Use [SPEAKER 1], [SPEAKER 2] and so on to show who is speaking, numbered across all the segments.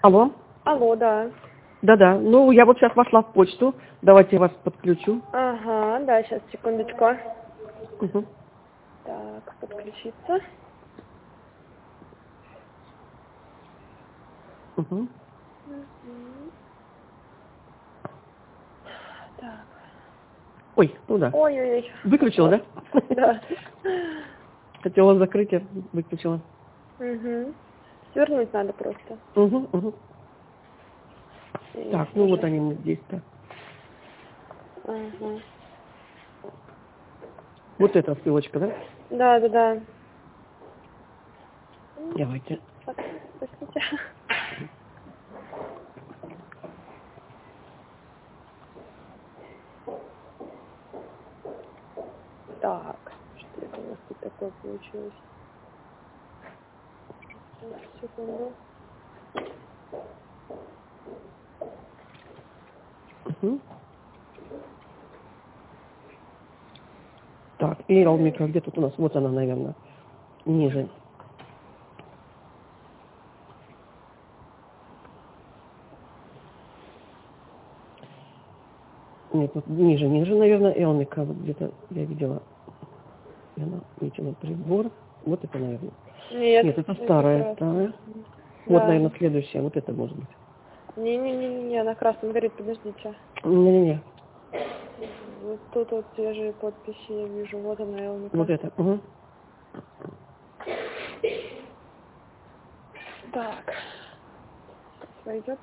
[SPEAKER 1] Алло?
[SPEAKER 2] Алло, да.
[SPEAKER 1] Да-да. Ну, я вот сейчас вошла в почту. Давайте я вас подключу.
[SPEAKER 2] Ага, да, сейчас, секундочку.
[SPEAKER 1] Угу.
[SPEAKER 2] Так, подключиться.
[SPEAKER 1] Угу.
[SPEAKER 2] Мгм. Так.
[SPEAKER 1] Ой, ну да.
[SPEAKER 2] Ой-ой-ой.
[SPEAKER 1] Выключила, да?
[SPEAKER 2] Да.
[SPEAKER 1] Хотела закрыть, я выключила.
[SPEAKER 2] Угу. Свернуть надо просто.
[SPEAKER 1] Угу, угу.
[SPEAKER 2] И
[SPEAKER 1] Так, ну
[SPEAKER 2] уже.
[SPEAKER 1] вот они здесь-то.
[SPEAKER 2] Ага.
[SPEAKER 1] Вот эта ссылочка, да?
[SPEAKER 2] Да, да, да.
[SPEAKER 1] Давайте.
[SPEAKER 2] Так, простите. Так, что это у нас тут такое получилось? Так, секунду.
[SPEAKER 1] Угу. Так, Aerial Micro, где тут у нас? Вот она, наверное, ниже. Нет, вот ниже, наверное, Aerial Micro. Вот где-то я видела. Она, видите, прибор. Вот это, наверное.
[SPEAKER 2] Нет,
[SPEAKER 1] это старая.
[SPEAKER 2] красная.
[SPEAKER 1] Вот,
[SPEAKER 2] Да.
[SPEAKER 1] наверное, следующая. Вот это может быть.
[SPEAKER 2] Не-не-не, на красном горит, подождите.
[SPEAKER 1] Не-не-не.
[SPEAKER 2] Вот тут вот свежие подписи я вижу. Вот она, Элника.
[SPEAKER 1] Вот это. Угу.
[SPEAKER 2] Так. Пойдет?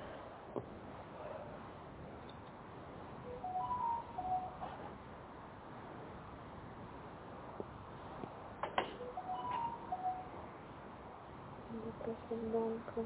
[SPEAKER 2] Вопросы банка.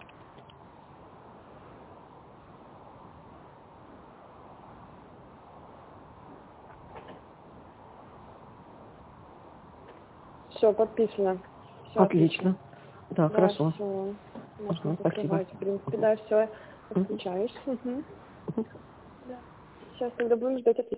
[SPEAKER 2] Все, подписано. Все
[SPEAKER 1] Отлично. Да,
[SPEAKER 2] Да,
[SPEAKER 1] хорошо.
[SPEAKER 2] все. Можно
[SPEAKER 1] Ага, спасибо.
[SPEAKER 2] закрывать. В принципе, да, все. Отключаюсь. Угу.
[SPEAKER 1] Мгм.
[SPEAKER 2] Да. Сейчас тогда будем ждать ответа.